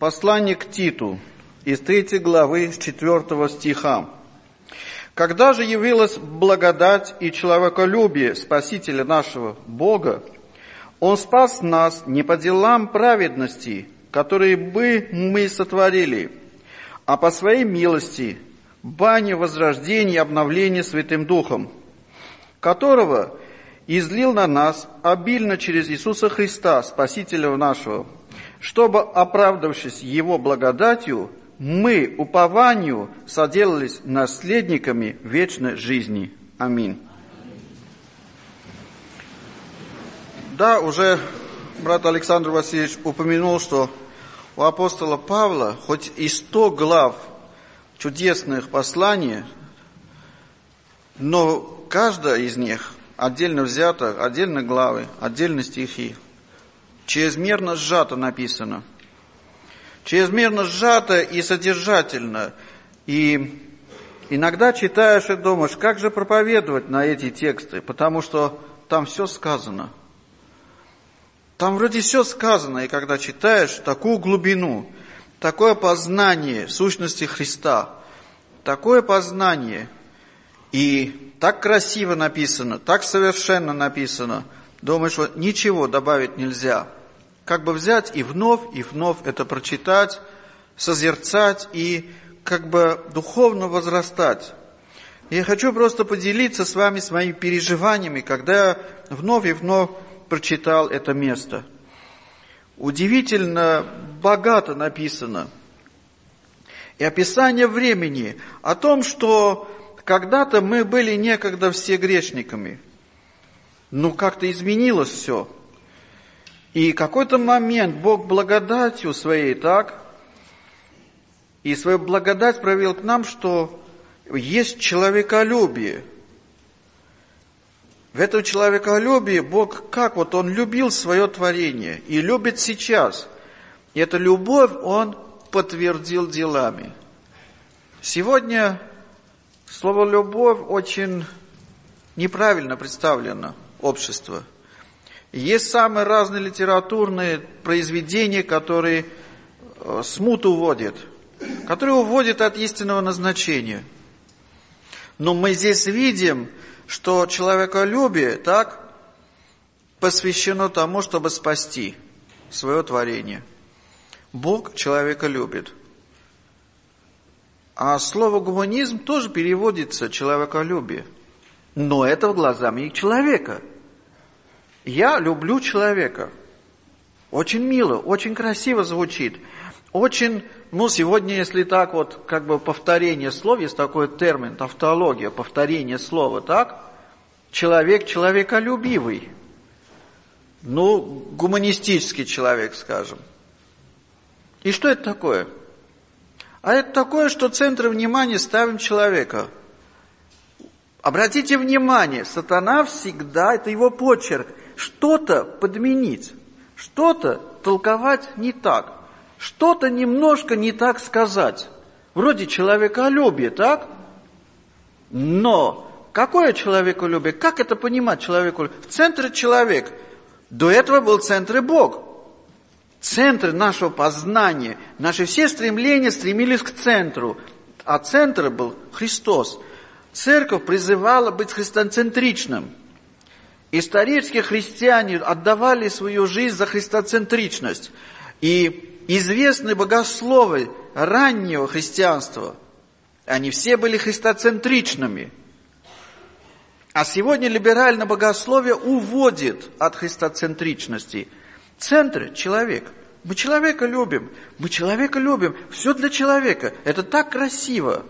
Послание к Титу из 3 главы с 4 стиха. «Когда же явилась благодать и человеколюбие Спасителя нашего Бога, Он спас нас не по делам праведности, которые бы мы сотворили, а по Своей милости, бане возрождения и обновления Святым Духом, которого излил на нас обильно через Иисуса Христа, Спасителя нашего, чтобы, оправдавшись Его благодатью, мы упованию соделались наследниками вечной жизни. Аминь». Да, уже брат Александр Васильевич упомянул, что у апостола Павла хоть и 100 глав чудесных посланий, но каждая из них отдельно взята, отдельно главы, отдельно стихи, чрезмерно сжато написано. Чрезмерно сжато и содержательно. И иногда читаешь и думаешь, как же проповедовать на эти тексты, потому что там все сказано. Там вроде все сказано, и когда читаешь такую глубину, такое познание сущности Христа, такое познание, и так красиво написано, так совершенно написано, думаешь, что ничего добавить нельзя. Как бы взять и вновь это прочитать, созерцать и как бы духовно возрастать. Я хочу просто поделиться с вами своими переживаниями, когда я вновь и вновь прочитал это место. Удивительно богато написано. И описание времени о том, что когда-то мы были некогда все грешниками, но как-то изменилось все. И какой-то момент Бог благодатью Своей, так, и свою благодать проявил к нам, что есть человеколюбие. В этом человеколюбии Бог, как вот Он любил свое творение и любит сейчас. И эту любовь Он подтвердил делами. Сегодня слово «любовь» очень неправильно представлено обществу. Есть самые разные литературные произведения, которые смуту уводят, которые уводят от истинного назначения. Но мы здесь видим, что человеколюбие так посвящено тому, чтобы спасти свое творение. Бог человека любит. А слово «гуманизм» тоже переводится «человеколюбие». Но это глазами человека. Я люблю человека. Очень мило, очень красиво звучит. Очень, сегодня, если так вот, как бы повторение слов, есть такой термин, тавтология, повторение слова, так? Человек человеколюбивый. Гуманистический человек, скажем. И что это такое? А это такое, что центр внимания ставим человека. Обратите внимание, сатана всегда, это его почерк, что-то подменить, что-то толковать не так, что-то немножко не так сказать. Вроде человеколюбие, так? Но какое человеколюбие? Как это понимать человеколюбие? В центре человек. До этого был центр и Бог. Центр нашего познания, наши все стремления стремились к центру, а центр был Христос. Церковь призывала быть христоцентричным. Исторические христиане отдавали свою жизнь за христоцентричность. И известные богословы раннего христианства, они все были христоцентричными. А сегодня либеральное богословие уводит от христоцентричности. Центр – человек. Мы человека любим. Все для человека. Это так красиво.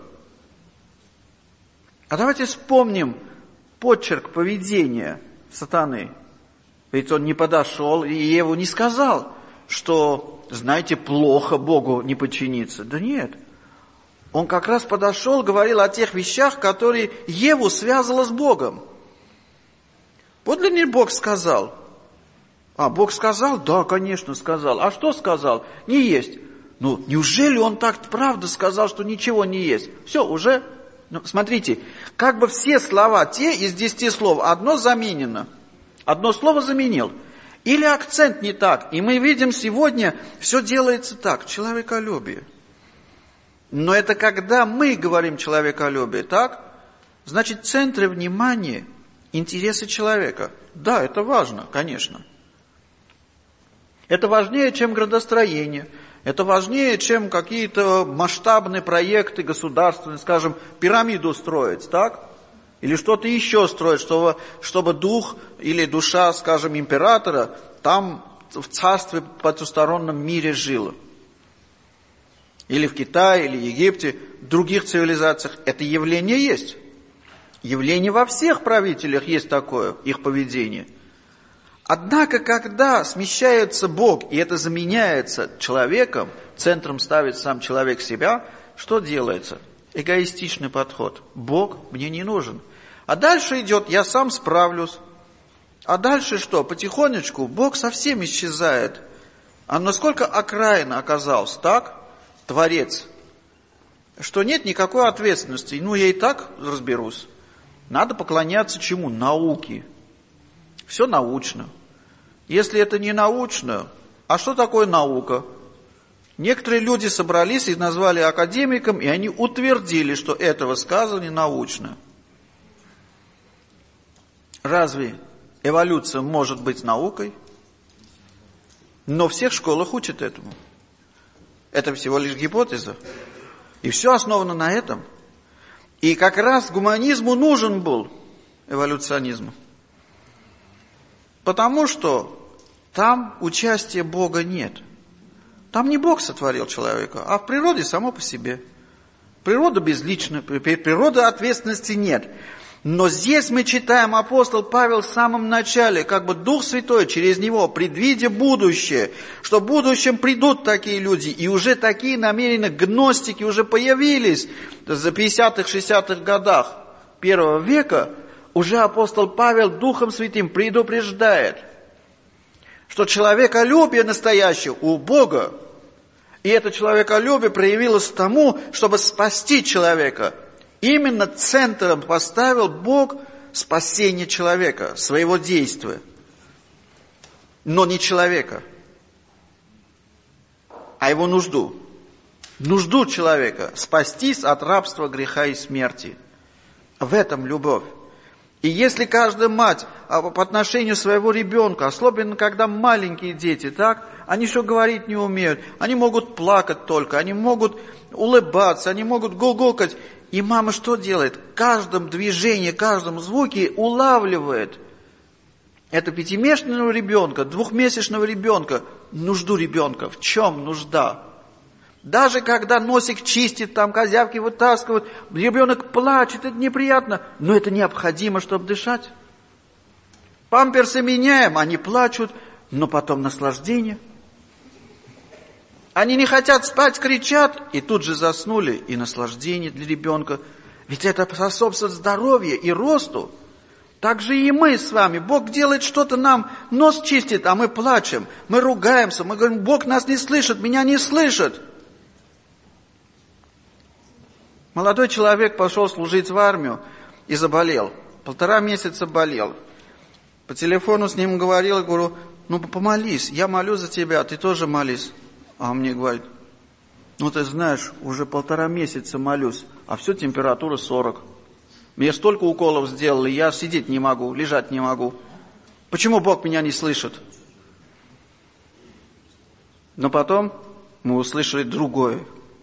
А давайте вспомним почерк поведения сатаны. Ведь он не подошел и Еву не сказал, что, знаете, плохо Богу не подчиниться. Да нет. Он как раз подошел, говорил о тех вещах, которые Еву связывало с Богом. Вот ли не Бог сказал? Бог сказал? Да, конечно, сказал. А что сказал? Не есть. Неужели он так правда сказал, что ничего не есть? Все, уже... смотрите, как бы все слова, те из 10 слов, одно заменено. Одно слово заменил. Или акцент не так. И мы видим сегодня, все делается так, человеколюбие. Но это когда мы говорим человеколюбие, так? Значит, в центре внимания интересы человека. Да, это важно, конечно. Это важнее, чем градостроение. Это важнее, чем какие-то масштабные проекты государственные, скажем, пирамиду строить, так? Или что-то еще строить, чтобы дух или душа, скажем, императора там в царстве потустороннем мире жила. Или в Китае, или Египте, в других цивилизациях. Это явление есть. Явление во всех правителях есть такое, их поведение. Однако, когда смещается Бог, и это заменяется человеком, центром ставит сам человек себя, что делается? Эгоистичный подход. Бог мне не нужен. А дальше идет, я сам справлюсь. А дальше что? Потихонечку Бог совсем исчезает. А насколько окраина оказался, так? Творец. Что нет никакой ответственности. Ну, я и так разберусь. Надо поклоняться чему? Науке. Все научно. Если это не научно, а что такое наука? Некоторые люди собрались и назвали академиком, и они утвердили, что это высказывание научно. Разве эволюция может быть наукой? Но в всех школах учат этому. Это всего лишь гипотеза. И все основано на этом. И как раз гуманизму нужен был эволюционизм. Потому что там участия Бога нет. Там не Бог сотворил человека, а в природе само по себе. Природа безлична, природы ответственности нет. Но здесь мы читаем, апостол Павел в самом начале, как бы Дух Святой через него, предвидя будущее, что в будущем придут такие люди, и уже такие намерения гностики уже появились за 50-х, 60-х годах первого века, уже апостол Павел Духом Святым предупреждает, что человеколюбие настоящее у Бога, и это человеколюбие проявилось тому, чтобы спасти человека. Именно центром поставил Бог спасение человека, своего действия. Но не человека, а его нужду. Нужду человека спастись от рабства, греха и смерти. В этом любовь. И если каждая мать по отношению своего ребенка, особенно когда маленькие дети, так, они еще говорить не умеют, они могут плакать только, они могут улыбаться, они могут гугукать. И мама что делает? В каждом движении, в каждом звуке улавливает это 5-месячного ребенка, 2-месячного ребенка, нужду ребенка. В чем нужда? Даже когда носик чистит, там козявки вытаскивают, ребенок плачет, это неприятно, но это необходимо, чтобы дышать. Памперсы меняем, они плачут, но потом наслаждение. Они не хотят спать, кричат, и тут же заснули, и наслаждение для ребенка. Ведь это способствует здоровью и росту. Так же и мы с вами. Бог делает что-то нам, нос чистит, а мы плачем, мы ругаемся, мы говорим, Бог нас не слышит, меня не слышит. Молодой человек пошел служить в армию и заболел. 1,5 месяца болел. По телефону с ним говорил, говорю, ну помолись, я молю за тебя, ты тоже молись. А он мне говорит, ну ты знаешь, уже 1,5 месяца молюсь, а все температура 40. Мне столько уколов сделали, я сидеть не могу, лежать не могу. Почему Бог меня не слышит? Но потом мы услышали другое.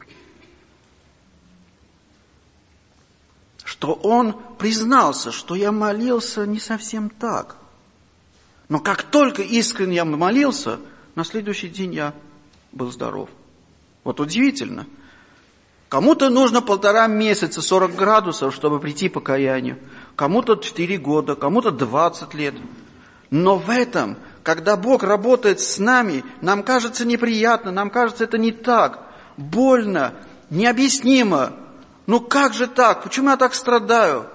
Что он признался, что я молился не совсем так. Но как только искренне я молился, на следующий день я был здоров. Вот удивительно. Кому-то нужно 1,5 месяца, 40 градусов, чтобы прийти к покаянию. Кому-то 4 года, кому-то 20 лет. Но в этом, когда Бог работает с нами, нам кажется неприятно, нам кажется это не так. Больно, необъяснимо. Ну как же так? Почему я так страдаю?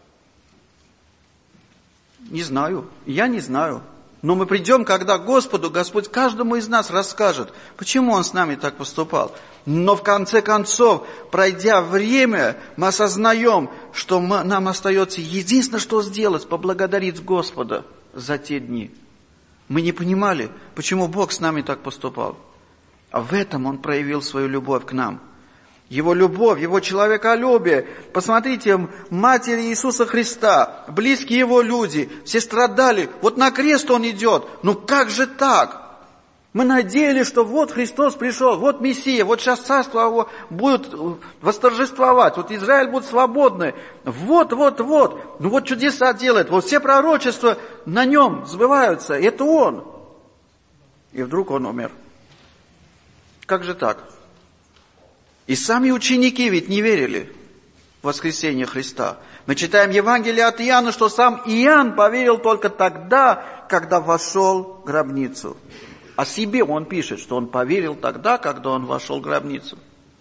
Не знаю, я не знаю. Но мы придем, когда Господу, Господь каждому из нас расскажет, почему Он с нами так поступал. Но в конце концов, пройдя время, мы осознаем, что нам остается единственное, что сделать, поблагодарить Господа за те дни. Мы не понимали, почему Бог с нами так поступал. А в этом Он проявил свою любовь к нам. Его любовь, Его человеколюбие. Посмотрите, матери Иисуса Христа, близкие Его люди, все страдали. Вот на крест Он идет. Ну как же так? Мы надеялись, что вот Христос пришел, вот Мессия, вот сейчас царство Его будет восторжествовать, вот Израиль будет свободный. Вот. Ну вот чудеса делает, вот все пророчества на Нем сбываются, это Он. И вдруг Он умер. Как же так? И сами ученики ведь не верили в воскресение Христа. Мы читаем Евангелие от Иоанна, что сам Иоанн поверил только тогда, когда вошел в гробницу. О себе он пишет, что он поверил тогда, когда он вошел в гробницу.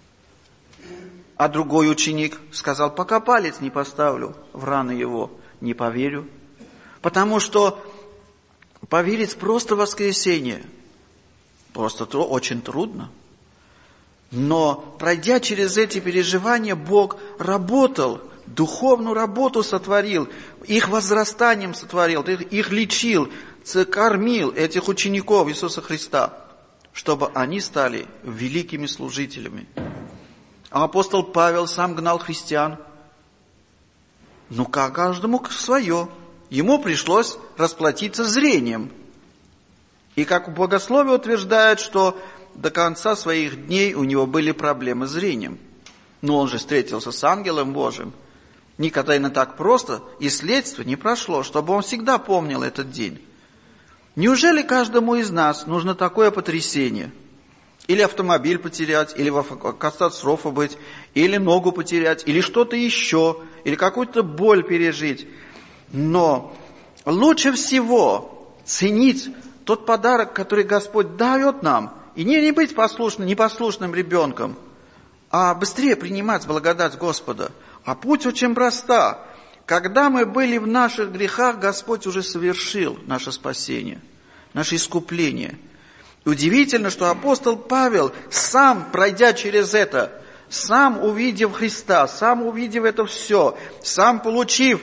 А другой ученик сказал, пока палец не поставлю в раны его, не поверю. Потому что поверить просто в воскресение просто очень трудно. Но, пройдя через эти переживания, Бог работал, духовную работу сотворил, их возрастанием сотворил, их лечил, кормил этих учеников Иисуса Христа, чтобы они стали великими служителями. А апостол Павел сам гнал христиан. Ну, как каждому свое. Ему пришлось расплатиться зрением. И как богословие утверждает, что до конца своих дней у него были проблемы с зрением. Но он же встретился с ангелом Божиим. Никогда не так просто, и следствие не прошло, чтобы он всегда помнил этот день. Неужели каждому из нас нужно такое потрясение? Или автомобиль потерять, или в катастрофе быть, или ногу потерять, или что-то еще, или какую-то боль пережить. Но лучше всего ценить тот подарок, который Господь дает нам, и не быть непослушным ребенком, а быстрее принимать благодать Господа. А путь очень проста. Когда мы были в наших грехах, Господь уже совершил наше спасение, наше искупление. И удивительно, что апостол Павел, сам пройдя через это, сам увидев Христа, сам увидев это все, сам получив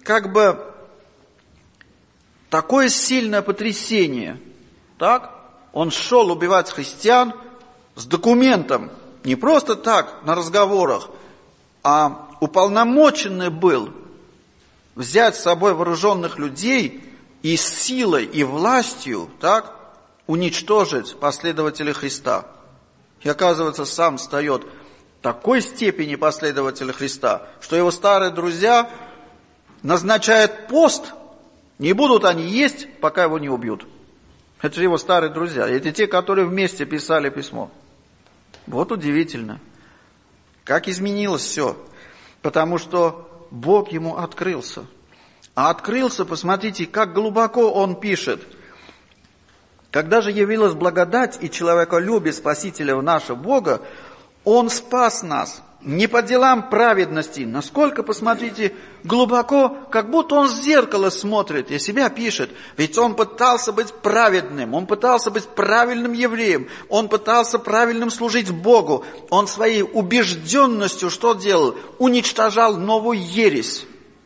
такое сильное потрясение, так, он шел убивать христиан с документом, не просто так, на разговорах, а уполномоченный был взять с собой вооруженных людей и силой, и властью, так, уничтожить последователей Христа. И оказывается, сам встает в такой степени последователя Христа, что его старые друзья назначают пост, не будут они есть, пока его не убьют. Это же его старые друзья. Это те, которые вместе писали письмо. Вот удивительно. Как изменилось все. Потому что Бог ему открылся. А открылся, посмотрите, как глубоко он пишет. Когда же явилась благодать и человеколюбие Спасителя нашего Бога, Он спас нас не по делам праведности. Насколько, посмотрите, глубоко, как будто он в зеркало смотрит и себя пишет. Ведь он пытался быть праведным, он пытался быть правильным евреем, он пытался правильным служить Богу. Он своей убежденностью что делал? Уничтожал новую ересь.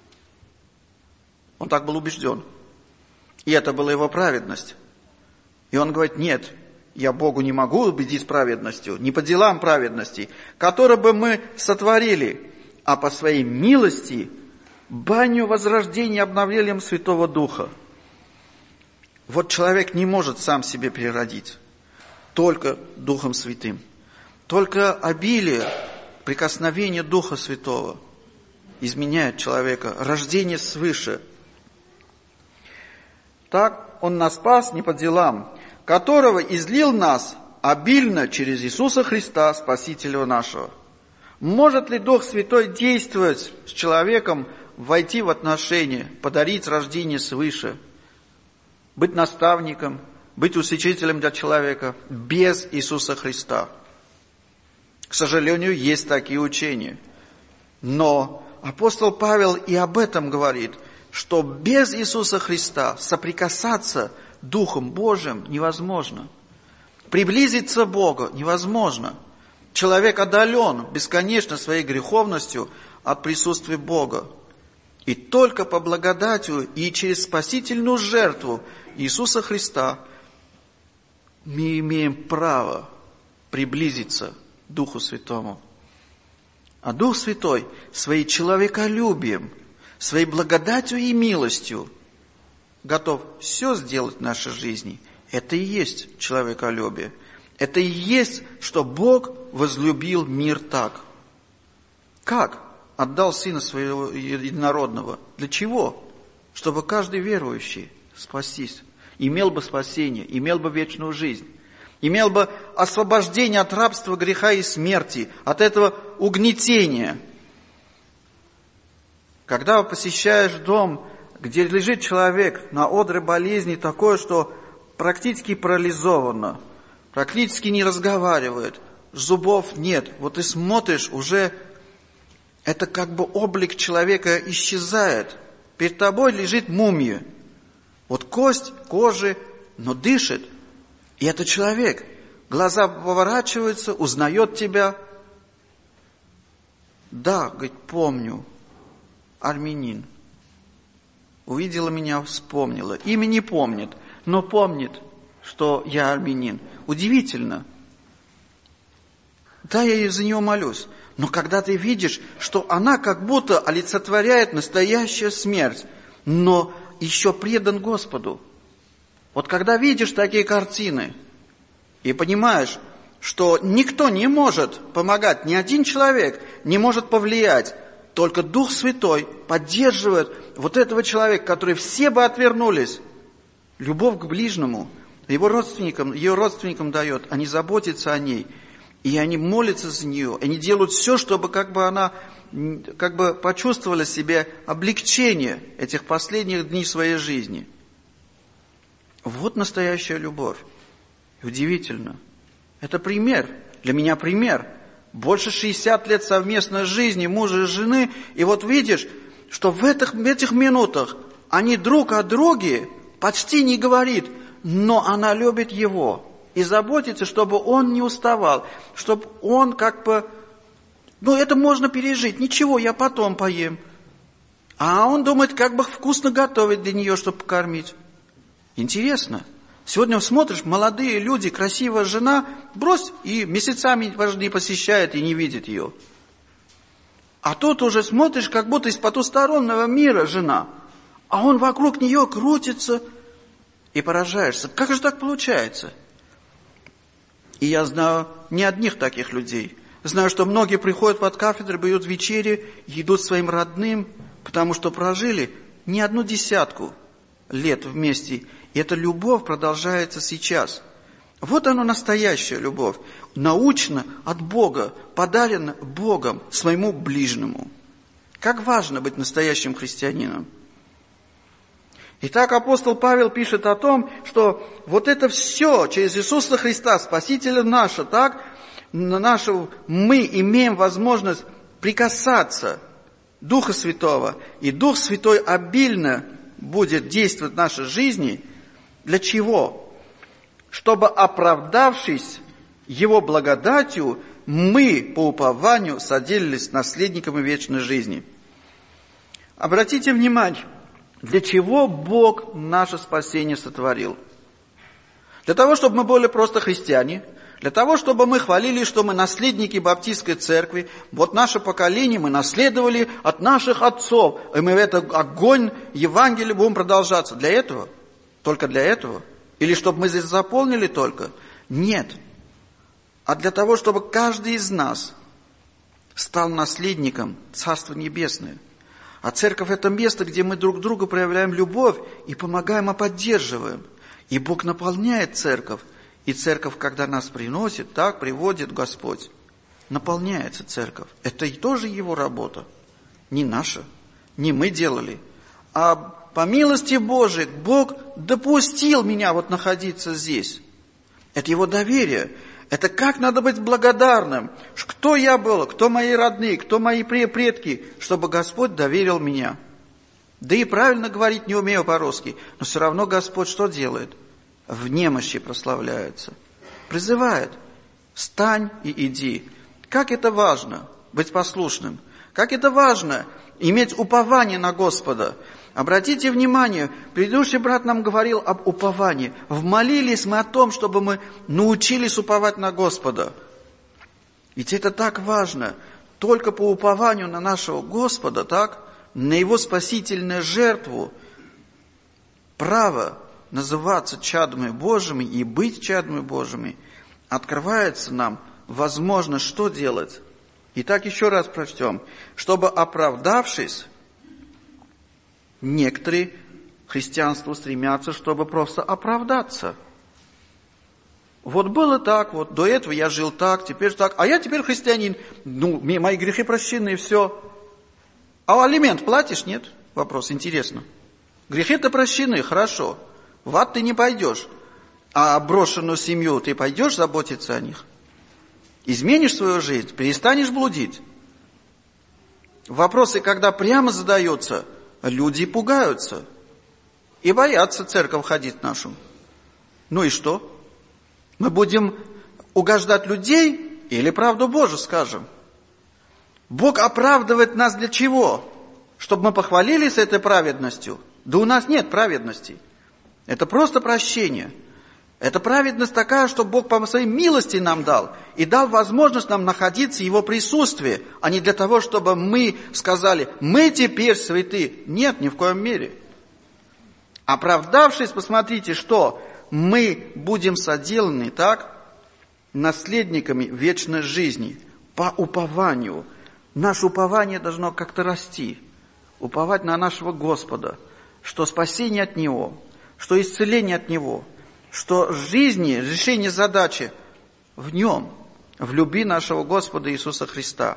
Он так был убежден. И это была его праведность. И он говорит, нет, я Богу не могу убедить праведностью, не по делам праведности, которые бы мы сотворили, а по своей милости баню возрождения обновлением Святого Духа. Вот человек не может сам себе переродить, только Духом Святым. Только обилие, прикосновение Духа Святого изменяет человека, рождение свыше. Так Он нас спас не по делам, которого излил нас обильно через Иисуса Христа, Спасителя нашего. Может ли Дух Святой действовать с человеком, войти в отношения, подарить рождение свыше, быть наставником, быть усечителем для человека без Иисуса Христа? К сожалению, есть такие учения. Но апостол Павел и об этом говорит, что без Иисуса Христа соприкасаться Духом Божиим невозможно. Приблизиться к Богу невозможно. Человек отдален бесконечно своей греховностью от присутствия Бога. И только по благодати и через спасительную жертву Иисуса Христа, мы имеем право приблизиться к Духу Святому. А Дух Святой своим человеколюбием, своей благодатью и милостью готов все сделать в нашей жизни. Это и есть человеколюбие. Это и есть, что Бог возлюбил мир так. Как? Отдал Сына Своего Единородного. Для чего? Чтобы каждый верующий спастись, имел бы спасение, имел бы вечную жизнь, имел бы освобождение от рабства, греха и смерти, от этого угнетения. Когда посещаешь дом, где лежит человек на одре болезни, такое, что практически парализовано, практически не разговаривает, зубов нет, вот ты смотришь, уже это как бы облик человека исчезает. Перед тобой лежит мумия. Вот кость, кожа, но дышит. И это человек. Глаза поворачиваются, узнает тебя. Да, говорит, помню. Армянин. Увидела меня, вспомнила. Имя не помнит, но помнит, что я армянин. Удивительно. Да, я за нее молюсь. Но когда ты видишь, что она как будто олицетворяет настоящую смерть, но еще предан Господу. Вот когда видишь такие картины и понимаешь, что никто не может помогать, ни один человек не может повлиять, только Дух Святой поддерживает вот этого человека, который все бы отвернулись. Любовь к ближнему, его родственникам, ее родственникам дает, они заботятся о ней. И они молятся за нее, они делают все, чтобы она почувствовала себе облегчение этих последних дней своей жизни. Вот настоящая любовь. И удивительно. Это пример. Для меня пример. Больше 60 лет совместной жизни мужа и жены. И вот видишь, что в этих минутах они друг о друге почти не говорят, но она любит его. И заботится, чтобы он не уставал, чтобы он это можно пережить, ничего, я потом поем. А он думает, как бы вкусно готовить для нее, чтобы покормить. Интересно. Сегодня смотришь, молодые люди, красивая жена, брось, и месяцами вожди посещает и не видит ее. А тут уже смотришь, как будто из потустороннего мира жена, а он вокруг нее крутится, и поражаешься. Как же так получается? И я знаю не одних таких людей. Знаю, что многие приходят под кафедры, бьют вечери, идут своим родным, потому что прожили не одну десятку лет вместе. И эта любовь продолжается сейчас. Вот она настоящая любовь. Научно от Бога, подарена Богом своему ближнему. Как важно быть настоящим христианином. Итак, апостол Павел пишет о том, что вот это все через Иисуса Христа, Спасителя нашего, мы имеем возможность прикасаться Духа Святого, и Дух Святой обильно будет действовать в нашей жизни. Для чего? Чтобы, оправдавшись Его благодатью, мы по упованию соделались наследниками вечной жизни. Обратите внимание, для чего Бог наше спасение сотворил? Для того, чтобы мы были просто христиане, для того, чтобы мы хвалили, что мы наследники Баптистской церкви, вот наше поколение мы наследовали от наших отцов, и мы в этот огонь Евангелия будем продолжаться. Для этого? Только для этого? Или чтобы мы здесь заполнили только? Нет. А для того, чтобы каждый из нас стал наследником Царства Небесного. А церковь – это место, где мы друг другу проявляем любовь и помогаем, и поддерживаем. И Бог наполняет церковь. И церковь, когда нас приносит, так приводит Господь. Наполняется церковь. Это и тоже Его работа. Не наша. Не мы делали. А по милости Божией Бог допустил меня вот находиться здесь. Это Его доверие. Это как надо быть благодарным. Кто я был, кто мои родные, кто мои предки, чтобы Господь доверил меня. Да и правильно говорить не умею по-русски, но все равно Господь что делает? В немощи прославляется. Призывает. Встань и иди. Как это важно быть послушным. Как это важно иметь упование на Господа. Обратите внимание, предыдущий брат нам говорил об уповании. Вмолились мы о том, чтобы мы научились уповать на Господа. Ведь это так важно. Только по упованию на нашего Господа, так, на Его спасительную жертву, право называться чадами Божьими и быть чадами Божьими, открывается нам возможность что делать. Итак, еще раз прочтем. Чтобы, оправдавшись, некоторые христианству стремятся, чтобы просто оправдаться. Вот было так, вот до этого я жил так, теперь так, а я теперь христианин. Мои грехи прощены, и все. А алимент платишь? Нет? Вопрос, интересно. Грехи-то прощены, хорошо. В ад ты не пойдешь. А брошенную семью ты пойдешь заботиться о них? Изменишь свою жизнь, перестанешь блудить? Вопросы, когда прямо задаются, люди пугаются и боятся в церковь ходить в нашу. Ну и что? Мы будем угождать людей или правду Божию скажем? Бог оправдывает нас для чего? Чтобы мы похвалились этой праведностью? Да у нас нет праведности. Это просто прощение. Это праведность такая, что Бог по своей милости нам дал. И дал возможность нам находиться в Его присутствии, а не для того, чтобы мы сказали, мы теперь святы. Нет, ни в коем мере. Оправдавшись, посмотрите, что мы будем соделаны, так, наследниками вечной жизни по упованию. Наше упование должно как-то расти. Уповать на нашего Господа, что спасение от Него, что исцеление от Него, что жизни, решение задачи в Нем, в любви нашего Господа Иисуса Христа.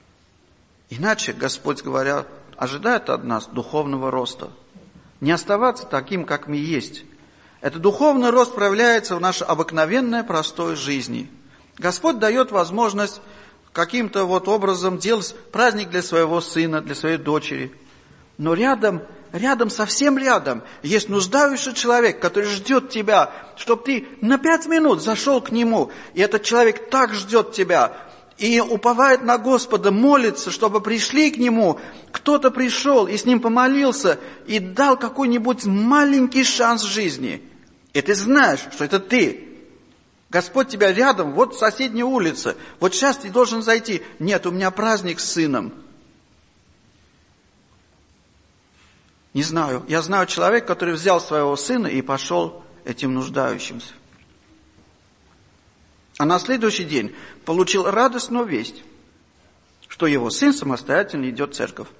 Иначе Господь, говоря, ожидает от нас духовного роста. Не оставаться таким, как мы есть. Этот духовный рост проявляется в нашей обыкновенной простой жизни. Господь дает возможность каким-то вот образом делать праздник для своего сына, для своей дочери. Но рядом, совсем рядом, есть нуждающийся человек, который ждет тебя, чтобы ты на 5 минут зашел к нему. И этот человек так ждет тебя и уповает на Господа, молится, чтобы пришли к нему. Кто-то пришел и с ним помолился и дал какой-нибудь маленький шанс жизни. И ты знаешь, что это ты. Господь тебя рядом, вот в соседней улице. Вот сейчас ты должен зайти. Нет, у меня праздник с сыном. Не знаю. Я знаю человека, который взял своего сына и пошел этим нуждающимся. А на следующий день получил радостную весть, что его сын самостоятельно идет в церковь.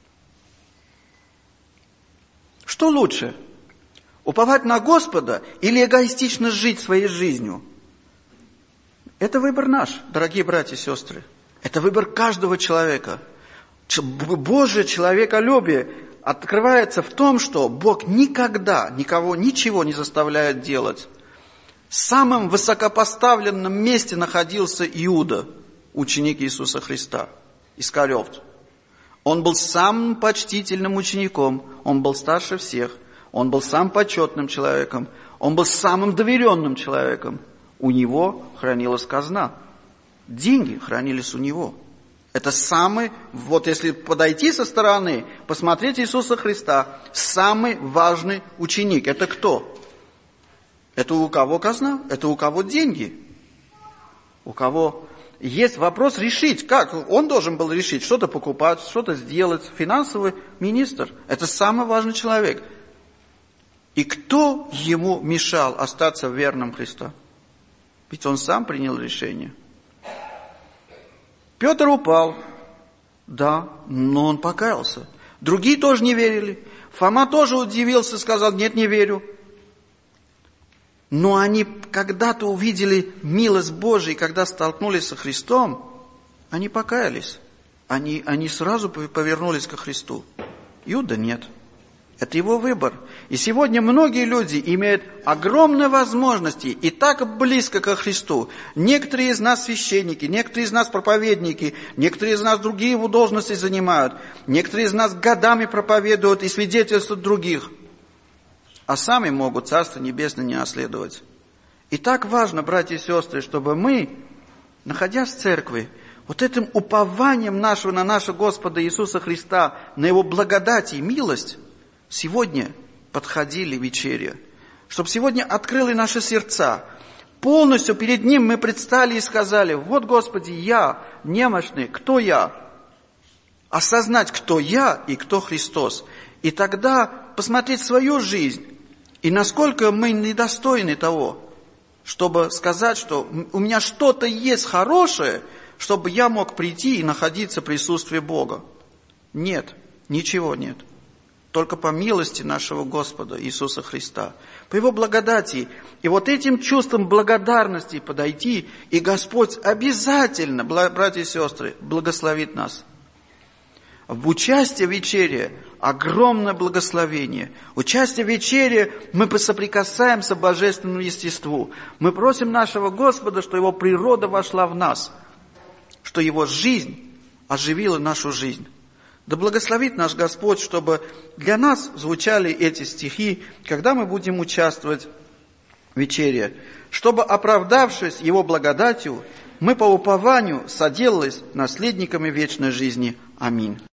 Что лучше? Уповать на Господа или эгоистично жить своей жизнью? Это выбор наш, дорогие братья и сестры. Это выбор каждого человека. Божье человеколюбие открывается в том, что Бог никогда никого ничего не заставляет делать. В самом высокопоставленном месте находился Иуда, ученик Иисуса Христа, Искариот. Он был самым почтительным учеником, он был старше всех, он был самым почетным человеком, он был самым доверенным человеком. У него хранилась казна, деньги хранились у него. Это самый, вот если подойти со стороны, посмотреть Иисуса Христа, самый важный ученик. Это кто? Это у кого казна? Это у кого деньги? У кого есть вопрос решить. Как? Он должен был решить, что-то покупать, что-то сделать. Финансовый министр. Это самый важный человек. И кто ему мешал остаться верным Христу? Ведь он сам принял решение. Петр упал. Да, но он покаялся. Другие тоже не верили. Фома тоже удивился, сказал, нет, не верю. Но они когда-то увидели милость Божию, когда столкнулись со Христом, они покаялись. Они сразу повернулись ко Христу. Иуда нет. Это его выбор. И сегодня многие люди имеют огромные возможности и так близко ко Христу. Некоторые из нас священники, некоторые из нас проповедники, некоторые из нас другие его должности занимают, некоторые из нас годами проповедуют и свидетельствуют других, а сами могут Царство Небесное не наследовать. И так важно, братья и сестры, чтобы мы, находясь в церкви, вот этим упованием нашего на нашего Господа Иисуса Христа, на Его благодать и милость, сегодня подходили вечере. Чтобы сегодня открыли наши сердца. Полностью перед Ним мы предстали и сказали: вот, Господи, я немощный, кто я? Осознать, кто я и кто Христос. И тогда посмотреть свою жизнь, и насколько мы недостойны того, чтобы сказать, что у меня что-то есть хорошее, чтобы я мог прийти и находиться в присутствии Бога. Нет, ничего нет. Только по милости нашего Господа Иисуса Христа, по Его благодати. И вот этим чувством благодарности подойти, и Господь обязательно, братья и сестры, благословит нас. В участии в вечере огромное благословение. Участие в вечере мы соприкасаемся к божественному естеству. Мы просим нашего Господа, что Его природа вошла в нас, что Его жизнь оживила нашу жизнь. Да благословит наш Господь, чтобы для нас звучали эти стихи, когда мы будем участвовать в вечере, чтобы, оправдавшись Его благодатью, мы по упованию соделались наследниками вечной жизни. Аминь.